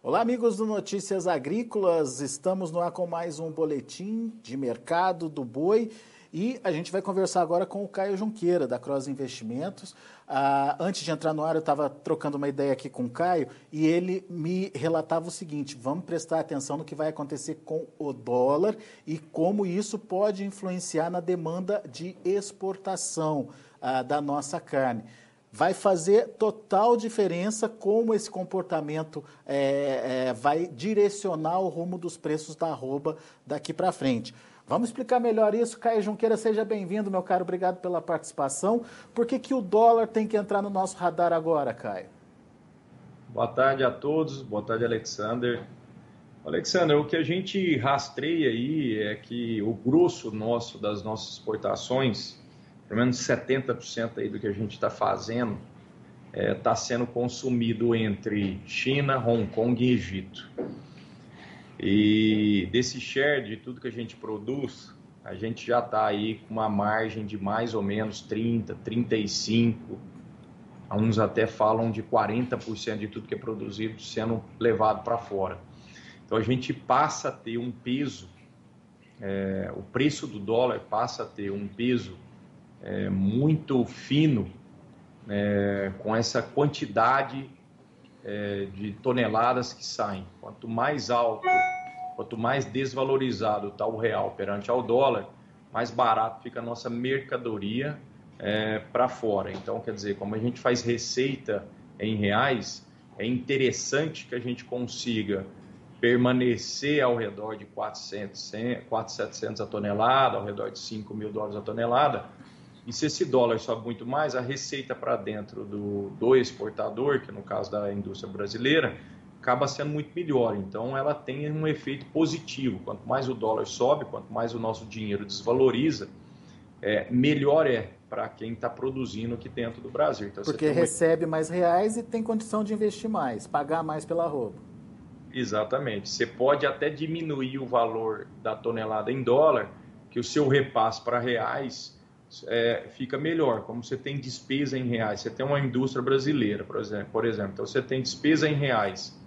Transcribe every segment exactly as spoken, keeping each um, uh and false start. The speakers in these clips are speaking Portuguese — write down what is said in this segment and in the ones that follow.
Olá, amigos do Notícias Agrícolas. Estamos no ar com mais um boletim de mercado do boi e a gente vai conversar agora com o Caio Junqueira, da Cross Investimentos. Ah, antes de entrar no ar, eu estava trocando uma ideia aqui com o Caio e ele me relatava o seguinte: vamos prestar atenção no que vai acontecer com o dólar e como isso pode influenciar na demanda de exportação ah, da nossa carne. Vai fazer total diferença como esse comportamento é, é, vai direcionar o rumo dos preços da arroba daqui para frente. Vamos explicar melhor isso. Caio Junqueira, seja bem-vindo, meu caro. Obrigado pela participação. Por que que o dólar tem que entrar no nosso radar agora, Caio? Boa tarde a todos. Boa tarde, Alexander. Alexander, o que a gente rastreia aí é que o grosso nosso das nossas exportações, pelo menos setenta por cento aí do que a gente está fazendo, está é, sendo consumido entre China, Hong Kong e Egito. E desse share de tudo que a gente produz, a gente já está aí com uma margem de mais ou menos trinta, trinta e cinco, uns até falam de quarenta por cento de tudo que é produzido sendo levado para fora. Então a gente passa a ter um peso, é, o preço do dólar passa a ter um peso É, muito fino, é, com essa quantidade é, de toneladas que saem. Quanto mais alto, quanto mais desvalorizado está o real perante ao dólar, mais barato fica a nossa mercadoria é, para fora. Então, quer dizer, como a gente faz receita em reais, é interessante que a gente consiga permanecer ao redor de quatrocentos, setecentos a tonelada, ao redor de cinco mil dólares a tonelada. E se esse dólar sobe muito mais, a receita para dentro do, do exportador, que no caso da indústria brasileira, acaba sendo muito melhor. Então, ela tem um efeito positivo. Quanto mais o dólar sobe, quanto mais o nosso dinheiro desvaloriza, é, melhor é para quem está produzindo aqui dentro do Brasil. Então, porque recebe um... mais reais e tem condição de investir mais, pagar mais pela roupa. Exatamente. Você pode até diminuir o valor da tonelada em dólar, que o seu repasse para reais É, fica melhor. Como você tem despesa em reais, você tem uma indústria brasileira, por exemplo, por exemplo, então você tem despesa em reais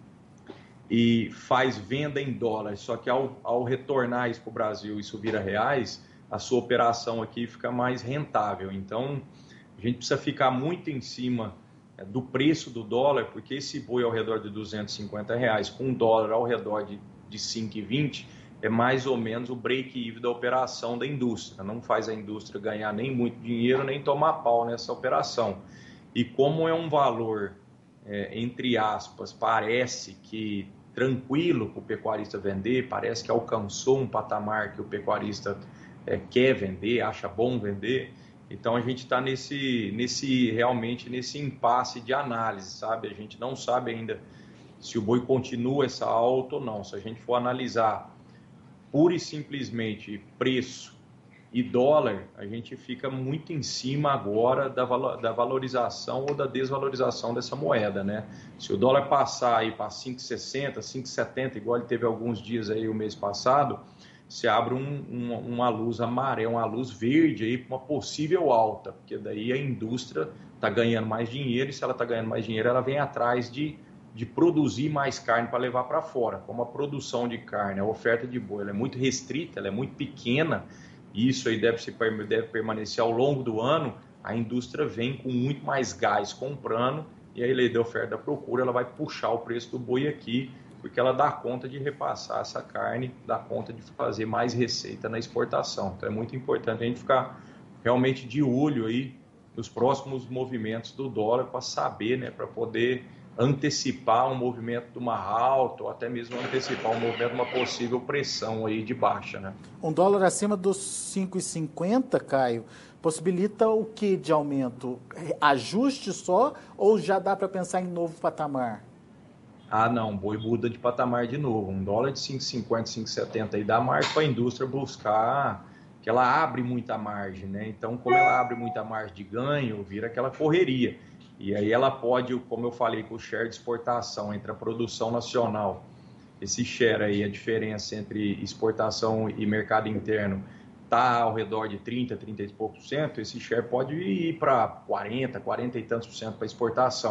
e faz venda em dólares, só que ao, ao retornar isso para o Brasil e subir a reais, a sua operação aqui fica mais rentável. Então a gente precisa ficar muito em cima é, do preço do dólar, porque esse boi ao redor de duzentos e cinquenta reais, com um dólar ao redor de, de cinco e vinte, é mais ou menos o break-even da operação da indústria. Não faz a indústria ganhar nem muito dinheiro, nem tomar pau nessa operação. E como é um valor, é, entre aspas, parece que tranquilo para o pecuarista vender, parece que alcançou um patamar que o pecuarista é, quer vender, acha bom vender, então a gente está nesse, nesse, realmente nesse impasse de análise, sabe? A gente não sabe ainda se o boi continua essa alta ou não. Se a gente for analisar pura e simplesmente preço e dólar, a gente fica muito em cima agora da, valo, da valorização ou da desvalorização dessa moeda, né? Se o dólar passar aí para cinco e sessenta, cinco e setenta, igual ele teve alguns dias aí o mês passado, se abre um, um, uma luz amarela, uma luz verde aí para uma possível alta, porque daí a indústria está ganhando mais dinheiro e se ela está ganhando mais dinheiro, ela vem atrás de de produzir mais carne para levar para fora. Como a produção de carne, a oferta de boi, ela é muito restrita, ela é muito pequena, e isso aí deve, se, deve permanecer ao longo do ano, a indústria vem com muito mais gás comprando, e a lei da oferta e da procura, ela vai puxar o preço do boi aqui, porque ela dá conta de repassar essa carne, dá conta de fazer mais receita na exportação. Então é muito importante a gente ficar realmente de olho aí nos próximos movimentos do dólar, para saber, né, para poder antecipar um movimento de uma alta ou até mesmo antecipar um movimento de uma possível pressão aí de baixa, né? Um dólar acima dos cinco e cinquenta, Caio, possibilita o que de aumento? Ajuste só ou já dá para pensar em novo patamar? Ah, não, boi muda de patamar de novo. Um dólar de cinco e cinquenta, cinco e setenta aí dá margem para a indústria buscar, que ela abre muita margem, né? Então, como ela abre muita margem de ganho, vira aquela correria. E aí ela pode, como eu falei, com o share de exportação entre a produção nacional, esse share aí, a diferença entre exportação e mercado interno, está ao redor de trinta, trinta e poucos por cento, esse share pode ir para quarenta, quarenta e tantos por cento para exportação.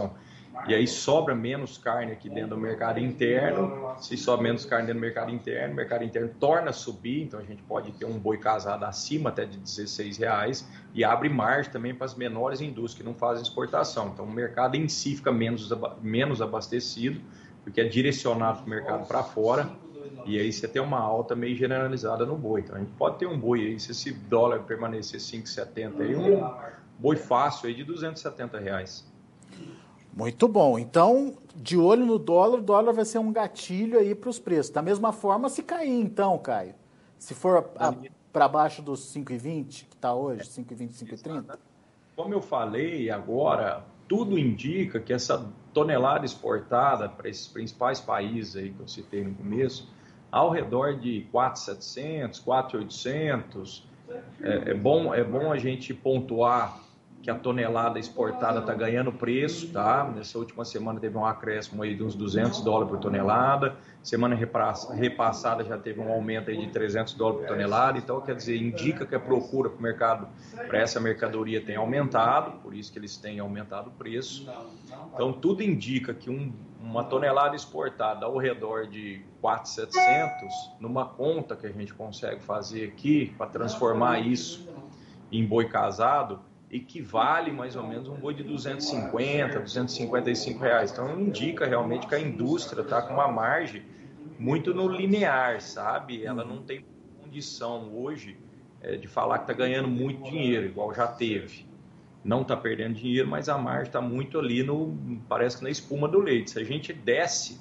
e aí sobra menos carne aqui dentro do mercado interno. Se sobra menos carne dentro do mercado interno, o mercado interno torna a subir, então a gente pode ter um boi casado acima até de dezesseis reais e abre margem também para as menores indústrias que não fazem exportação. Então o mercado em si fica menos, menos abastecido, porque é direcionado para o mercado para fora, e aí você tem uma alta meio generalizada no boi. Então a gente pode ter um boi aí, se esse dólar permanecer cinco e setenta aí, um boi fácil aí de duzentos e setenta reais. Muito bom. Então, de olho no dólar, o dólar vai ser um gatilho aí para os preços. Da mesma forma, se cair então, Caio, se for para baixo dos cinco e vinte, que está hoje, cinco e vinte, cinco e trinta? Como eu falei agora, tudo indica que essa tonelada exportada para esses principais países aí que eu citei no começo, ao redor de quatro mil e setecentos, quatro mil e oitocentos, é, é, bom, é bom a gente pontuar que a tonelada exportada está ganhando preço, tá? Nessa última semana teve um acréscimo aí de uns duzentos dólares por tonelada, semana repassada já teve um aumento aí de trezentos dólares por tonelada, então quer dizer, indica que a procura para o mercado, para essa mercadoria tem aumentado, por isso que eles têm aumentado o preço. Então tudo indica que um, uma tonelada exportada ao redor de quatro mil e setecentos, numa conta que a gente consegue fazer aqui para transformar isso em boi casado, equivale mais ou menos um boi de duzentos e cinquenta, duzentos e cinquenta e cinco reais. Então indica realmente que a indústria está com uma margem muito no linear, sabe? Ela não tem condição hoje é, de falar que está ganhando muito dinheiro, igual já teve. Não está perdendo dinheiro, mas a margem está muito ali, no, parece que na espuma do leite. Se a gente desce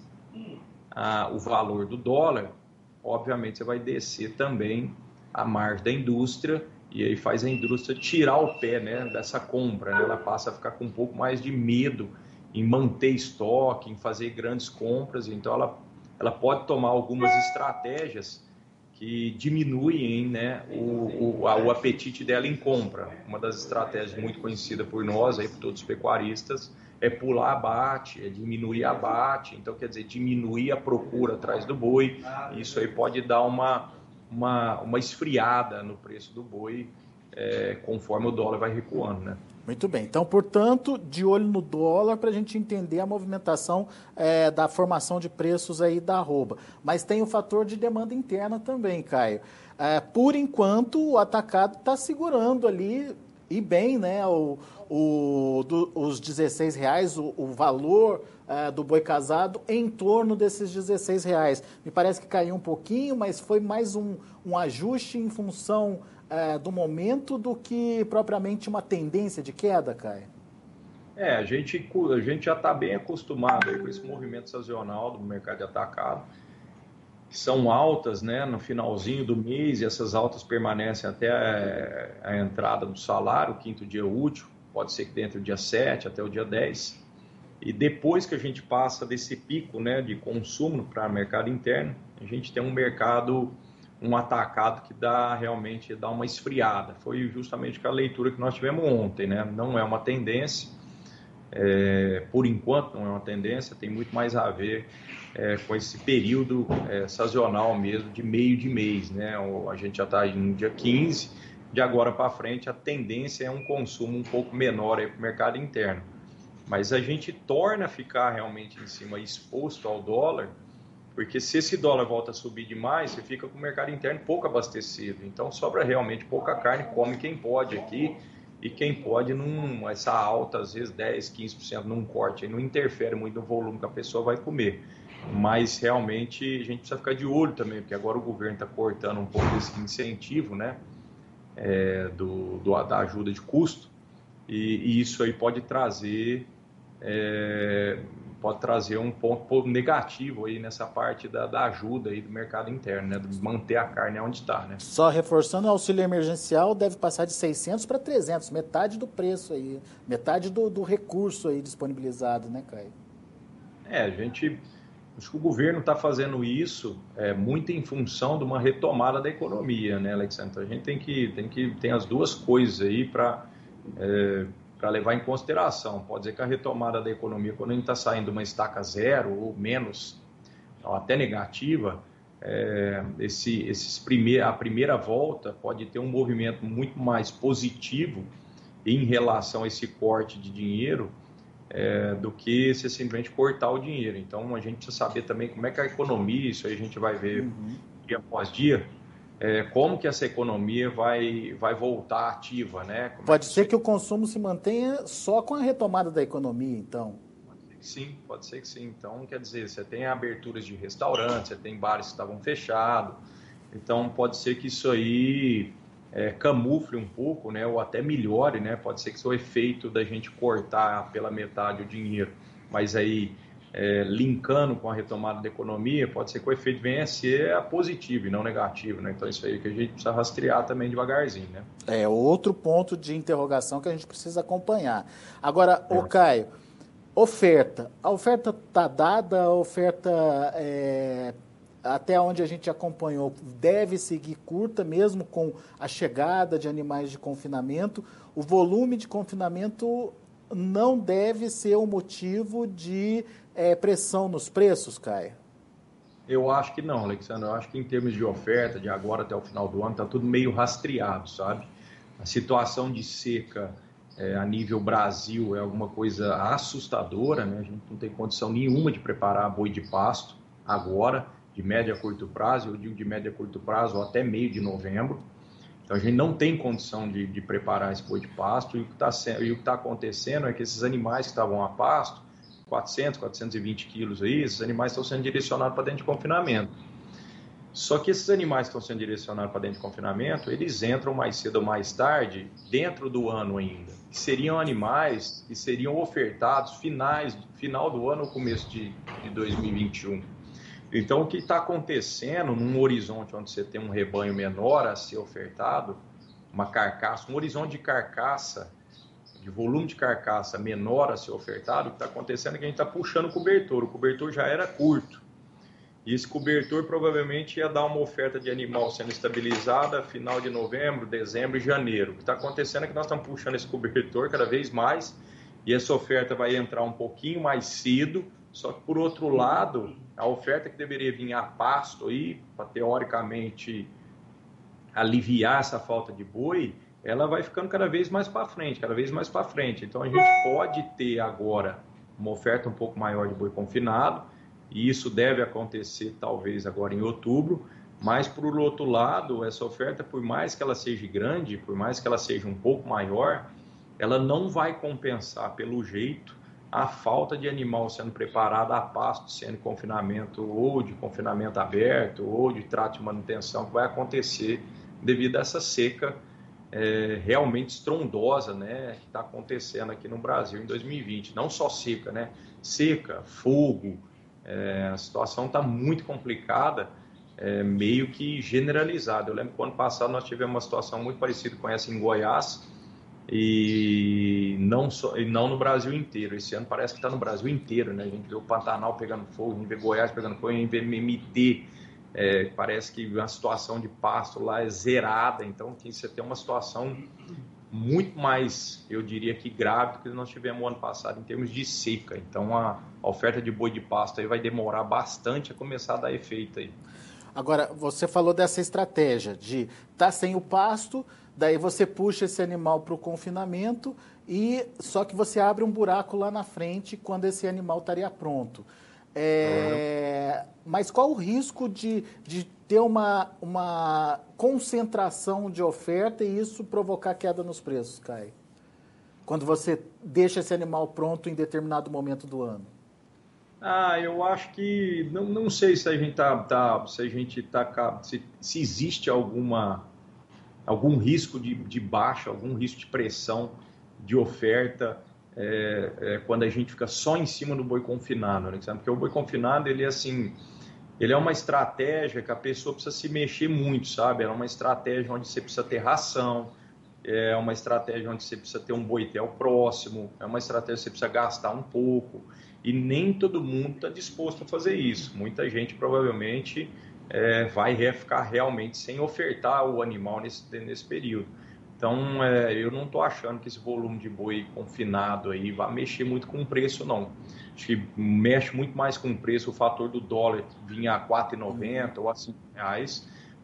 ah, o valor do dólar, obviamente você vai descer também a margem da indústria, e aí faz a indústria tirar o pé, né, dessa compra, né? Ela passa a ficar com um pouco mais de medo em manter estoque, em fazer grandes compras, então ela, ela pode tomar algumas estratégias que diminuem, né, o, o, a, o apetite dela em compra. Uma das estratégias muito conhecida por nós, aí, por todos os pecuaristas, é pular abate, é diminuir abate, então quer dizer, diminuir a procura atrás do boi, isso aí pode dar uma... Uma, uma esfriada no preço do boi é, conforme o dólar vai recuando, né? Muito bem. Então, portanto, de olho no dólar para a gente entender a movimentação é, da formação de preços aí da arroba. Mas tem o fator de demanda interna também, Caio. É, por enquanto, o atacado está segurando ali, e bem, né, o, o, do, os dezesseis reais, o, o valor é, do boi casado em torno desses dezesseis reais. Me parece que caiu um pouquinho, mas foi mais um, um ajuste em função é, do momento do que propriamente uma tendência de queda, Caio? É, a gente, a gente já está bem acostumado aí com esse movimento sazonal do mercado de atacado, que são altas, né, no finalzinho do mês, e essas altas permanecem até a, a entrada do salário, o quinto dia útil, pode ser que dentro do dia sete até o dia dez, e depois que a gente passa desse pico, né, de consumo para o mercado interno, a gente tem um mercado, um atacado que dá realmente dá uma esfriada. Foi justamente a leitura que nós tivemos ontem, né? Não é uma tendência, é, por enquanto não é uma tendência, tem muito mais a ver É, com esse período é, sazonal mesmo, de meio de mês, né? A gente já está no dia quinze, de agora para frente a tendência é um consumo um pouco menor para o mercado interno. Mas a gente torna a ficar realmente em cima exposto ao dólar, porque se esse dólar volta a subir demais, você fica com o mercado interno pouco abastecido. Então sobra realmente pouca carne, come quem pode aqui, e quem pode, num, essa alta, às vezes dez, quinze por cento num corte, aí não interfere muito no volume que a pessoa vai comer. Mas realmente a gente precisa ficar de olho também, porque agora o governo está cortando um pouco esse incentivo, né, é, do, do, da ajuda de custo, e, e isso aí pode trazer, é, pode trazer um ponto negativo aí nessa parte da, da ajuda aí do mercado interno, né, de manter a carne onde está, né. Só reforçando, o auxílio emergencial deve passar de seiscentos para trezentos, metade do preço aí, metade do, do recurso aí disponibilizado, né, Caio? É, a gente... Acho que o governo está fazendo isso é, muito em função de uma retomada da economia, né, Alexandre? Então, a gente tem que tem que tem as duas coisas aí para é, para levar em consideração. Pode dizer que a retomada da economia, quando a gente está saindo de uma estaca zero ou menos, ou até negativa, é, esse, esses primeir, a primeira volta pode ter um movimento muito mais positivo em relação a esse corte de dinheiro, é, do que você simplesmente cortar o dinheiro. Então, a gente precisa saber também como é que a economia, isso aí a gente vai ver uhum. dia após dia, é, como que essa economia vai, vai voltar ativa, né? Como Pode é que ser que o consumo se mantenha só com a retomada da economia, então. Sim, pode ser que sim. Então, quer dizer, você tem aberturas de restaurantes, você tem bares que estavam fechados. Então, pode ser que isso aí é, camufle um pouco, né, ou até melhore, né? Pode ser que isso é o efeito da gente cortar pela metade o dinheiro. Mas aí, é, linkando com a retomada da economia, pode ser que o efeito venha a ser positivo e não negativo, né? Então, isso aí que a gente precisa rastrear também devagarzinho, né? É outro ponto de interrogação que a gente precisa acompanhar. Agora, é. ô Caio, oferta. A oferta está dada, a oferta, é, até onde a gente acompanhou, deve seguir curta, mesmo com a chegada de animais de confinamento. O volume de confinamento não deve ser o motivo de é, pressão nos preços, Caio? Eu acho que não, Alexandre. Eu acho que em termos de oferta, de agora até o final do ano, está tudo meio rastreado, sabe? A situação de seca é, a nível Brasil é alguma coisa assustadora, né? A gente não tem condição nenhuma de preparar boi de pasto agora, de média a curto prazo, eu digo de média a curto prazo até meio de novembro. Então a gente não tem condição de, de preparar esse boi de pasto, e o que está tá acontecendo é que esses animais que estavam a pasto, quatrocentos, quatrocentos e vinte quilos aí, esses animais estão sendo direcionados para dentro de confinamento. Só que esses animais que estão sendo direcionados para dentro de confinamento, eles entram mais cedo ou mais tarde, dentro do ano ainda, que seriam animais que seriam ofertados finais, final do ano ou começo de, de dois mil e vinte e um. Então, o que está acontecendo num horizonte onde você tem um rebanho menor a ser ofertado, uma carcaça, um horizonte de carcaça, de volume de carcaça menor a ser ofertado, o que está acontecendo é que a gente está puxando o cobertor. O cobertor já era curto. E esse cobertor provavelmente ia dar uma oferta de animal sendo estabilizada final de novembro, dezembro e janeiro. O que está acontecendo é que nós estamos puxando esse cobertor cada vez mais e essa oferta vai entrar um pouquinho mais cedo. Só que, por outro lado, a oferta que deveria vir a pasto aí, para teoricamente aliviar essa falta de boi, ela vai ficando cada vez mais para frente, cada vez mais para frente. Então, a gente pode ter agora uma oferta um pouco maior de boi confinado, e isso deve acontecer talvez agora em outubro, mas, por outro lado, essa oferta, por mais que ela seja grande, por mais que ela seja um pouco maior, ela não vai compensar, pelo jeito, a falta de animal sendo preparado a pasto, sendo confinamento ou de confinamento aberto ou de trato de manutenção que vai acontecer devido a essa seca é, realmente estrondosa, né, que está acontecendo aqui no Brasil em dois mil e vinte. Não só seca, né? Seca, fogo, é, a situação está muito complicada, é, meio que generalizada. Eu lembro que o ano passado nós tivemos uma situação muito parecida com essa em Goiás, e não, só, e não no Brasil inteiro. Esse ano parece que está no Brasil inteiro, né? A gente vê o Pantanal pegando fogo, a gente vê Goiás pegando fogo, a gente vê M T, é, parece que a situação de pasto lá é zerada. Então, aqui você tem uma situação muito mais, eu diria que grave do que nós tivemos no ano passado em termos de seca. Então, a, a oferta de boi de pasto aí vai demorar bastante a começar a dar efeito aí. Agora, você falou dessa estratégia de estar tá sem o pasto, daí você puxa esse animal para o confinamento, e só que você abre um buraco lá na frente quando esse animal estaria pronto. É, uhum. Mas qual o risco de, de ter uma, uma concentração de oferta e isso provocar queda nos preços, Caio? Quando você deixa esse animal pronto em determinado momento do ano? Ah, eu acho que não, não sei se a gente tá, tá se a gente tá se, se existe alguma algum risco de, de baixa, algum risco de pressão de oferta é, é, quando a gente fica só em cima do boi confinado, né? Porque o boi confinado, ele é assim, ele é uma estratégia que a pessoa precisa se mexer muito, sabe? É uma estratégia onde você precisa ter ração, é uma estratégia onde você precisa ter um boitel próximo, é uma estratégia que você precisa gastar um pouco, e nem todo mundo está disposto a fazer isso. Muita gente provavelmente é, vai ficar realmente sem ofertar o animal nesse, nesse período. Então, é, eu não estou achando que esse volume de boi confinado aí vai mexer muito com o preço, não. Acho que mexe muito mais com o preço o fator do dólar vir a quatro reais e noventa centavos ou a cinco reais,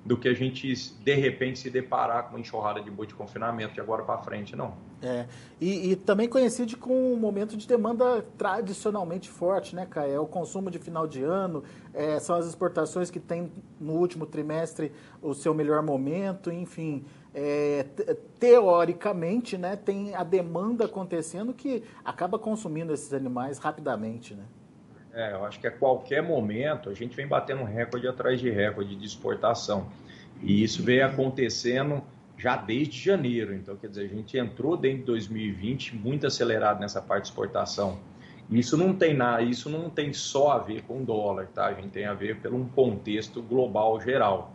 do que a gente, de repente, se deparar com uma enxurrada de boi de confinamento de agora para frente, não. É, e, e também coincide com um momento de demanda tradicionalmente forte, né, Caio? É o consumo de final de ano, é, são as exportações que tem no último trimestre o seu melhor momento, enfim, é, teoricamente, né, tem a demanda acontecendo que acaba consumindo esses animais rapidamente, né? É, eu acho que a qualquer momento a gente vem batendo recorde atrás de recorde de exportação. E isso vem acontecendo já desde janeiro. Então, quer dizer, a gente entrou dentro de dois mil e vinte muito acelerado nessa parte de exportação. Isso não tem nada, isso não tem só a ver com o dólar, tá? A gente tem a ver pelo um contexto global geral.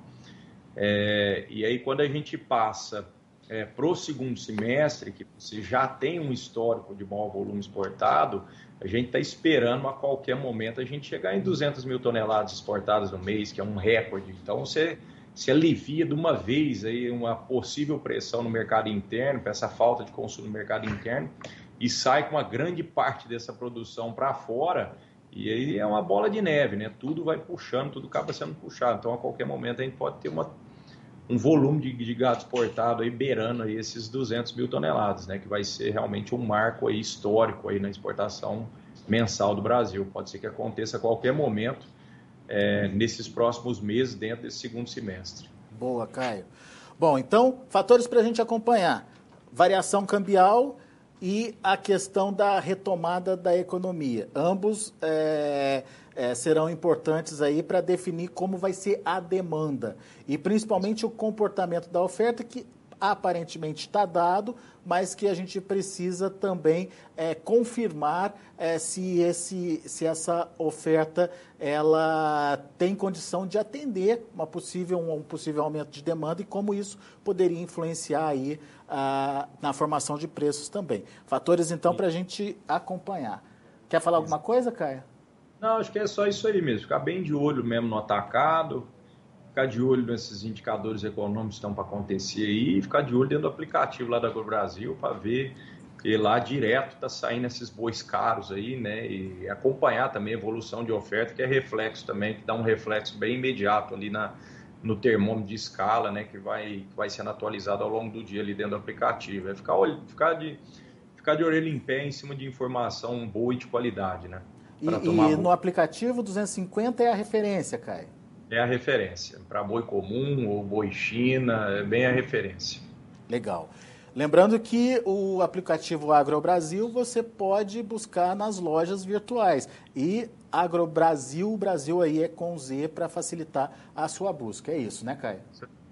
É, e aí, quando a gente passa é, para o segundo semestre, que você já tem um histórico de maior volume exportado, a gente está esperando a qualquer momento a gente chegar em duzentas mil toneladas exportadas no mês, que é um recorde. Então, você se alivia de uma vez aí uma possível pressão no mercado interno, para essa falta de consumo no mercado interno, e sai com uma grande parte dessa produção para fora, e aí é uma bola de neve, né? Tudo vai puxando, tudo acaba sendo puxado. Então, a qualquer momento, a gente pode ter uma, um volume de, de gado exportado aí beirando aí esses duzentas mil toneladas, né? Que vai ser realmente um marco aí histórico aí na exportação mensal do Brasil. Pode ser que aconteça a qualquer momento, é, nesses próximos meses, dentro desse segundo semestre. Boa, Caio. Bom, então, fatores para a gente acompanhar. Variação cambial e a questão da retomada da economia. Ambos é, é, serão importantes aí para definir como vai ser a demanda. E principalmente o comportamento da oferta, que aparentemente está dado, mas que a gente precisa também é, confirmar é, se, esse, se essa oferta ela tem condição de atender uma possível, um possível aumento de demanda e como isso poderia influenciar aí, ah, na formação de preços também. Fatores, então, para a gente acompanhar. Quer falar alguma coisa, Caio? Não, acho que é só isso aí mesmo. Ficar bem de olho mesmo no atacado, ficar de olho nesses indicadores econômicos que estão para acontecer aí, e ficar de olho dentro do aplicativo lá da AgroBrasil para ver, porque lá direto está saindo esses bois caros aí, né? E acompanhar também a evolução de oferta, que é reflexo também, que dá um reflexo bem imediato ali na, no termômetro de escala, né? Que vai, que vai sendo atualizado ao longo do dia ali dentro do aplicativo. É ficar, ficar, de, ficar de orelha em pé em cima de informação boa e de qualidade, né? E, e no aplicativo duzentos e cinquenta é a referência, Caio? É a referência. Para boi comum ou boi China, é bem a referência. Legal. Lembrando que o aplicativo AgroBrasil você pode buscar nas lojas virtuais. E AgroBrasil, o Brasil aí é com Z para facilitar a sua busca. É isso, né, Caio?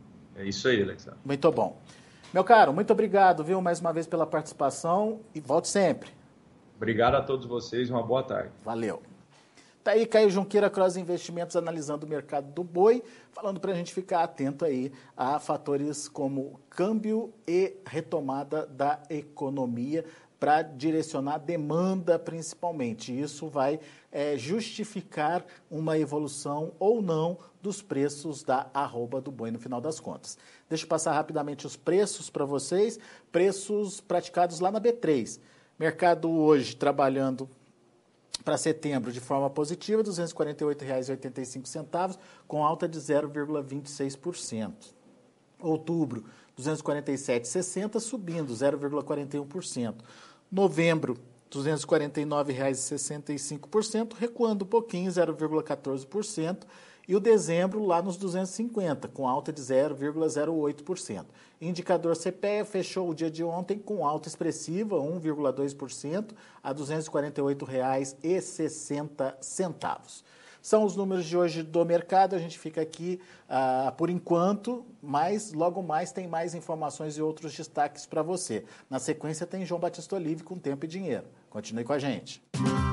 É isso aí, Alexandre. Muito bom. Meu caro, muito obrigado, viu, mais uma vez pela participação e volte sempre. Obrigado a todos vocês, uma boa tarde. Valeu. Tá aí Caio Junqueira, Cross Investimentos, analisando o mercado do boi, falando para a gente ficar atento aí a fatores como câmbio e retomada da economia para direcionar a demanda principalmente. Isso vai é, justificar uma evolução ou não dos preços da arroba do boi no final das contas. Deixa eu passar rapidamente os preços para vocês, preços praticados lá na B três. Mercado hoje trabalhando para setembro, de forma positiva, duzentos e quarenta e oito reais e oitenta e cinco centavos, com alta de zero vírgula vinte e seis por cento. Outubro, duzentos e quarenta e sete reais e sessenta centavos, subindo zero vírgula quarenta e um por cento. Novembro, duzentos e quarenta e nove reais e sessenta e cinco centavos, recuando um pouquinho, zero vírgula quatorze por cento. E o dezembro lá nos duzentos e cinquenta, com alta de zero vírgula zero oito por cento. Indicador C P E fechou o dia de ontem com alta expressiva, um vírgula dois por cento, a duzentos e quarenta e oito reais e sessenta centavos. São os números de hoje do mercado, a gente fica aqui ah, por enquanto, mas logo mais tem mais informações e outros destaques para você. Na sequência tem João Batista Olive com Tempo e Dinheiro. Continue com a gente.